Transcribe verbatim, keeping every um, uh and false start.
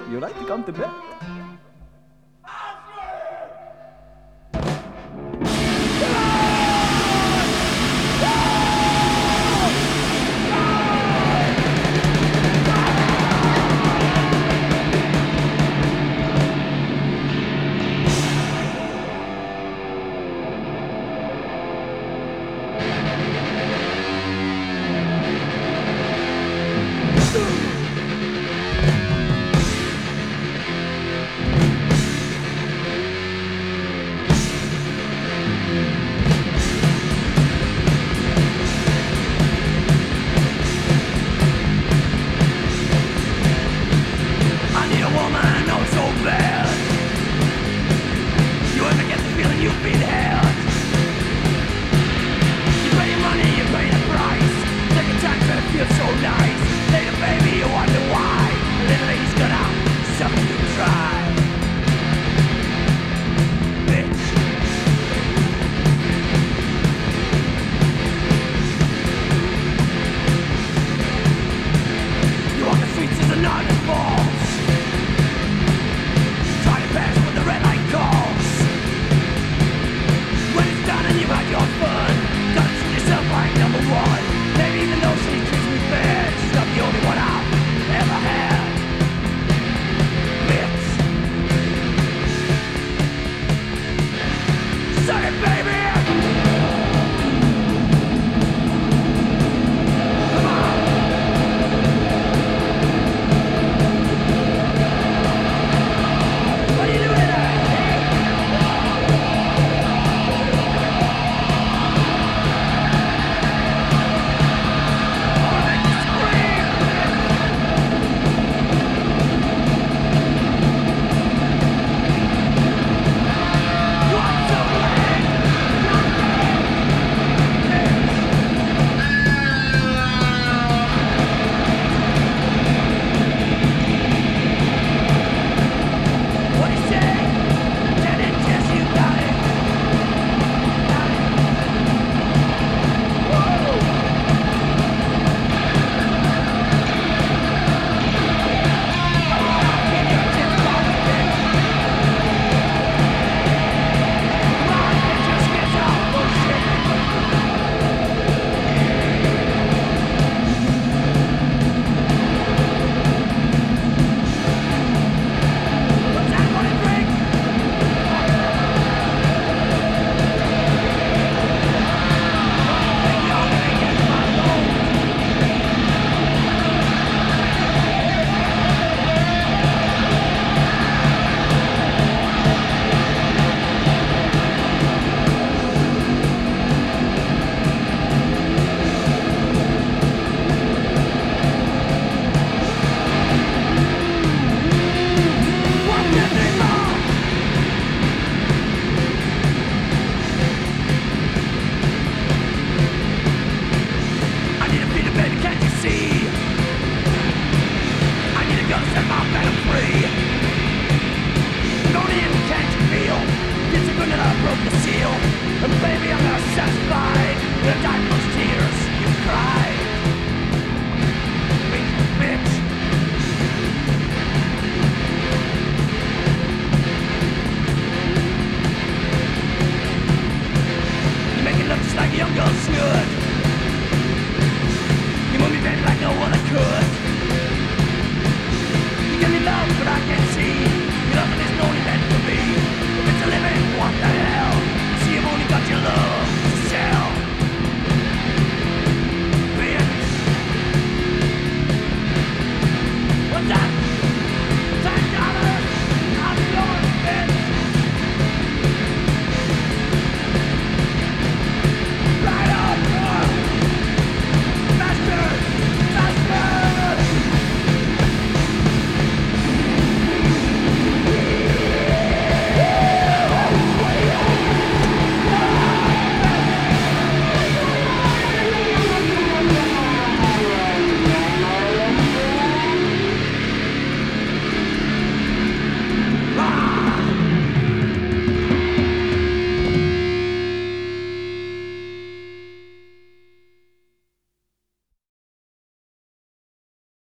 You like to come to bed? You've been held. You pay your money, you pay the price. Take a chance and it feels so nice. Later, baby, you wonder why. Little thing's gonna something you try. Bitch. You walk the streets as a night that falls. Try to pass when the red light calls. And you've had your fun. Gotta treat yourself like number one. Maybe even though she treats me bad, she's not the only one I've ever had. Bitch. Suck it, baby. Come on. What are you doing there? Broke the seal, and baby I'm not satisfied.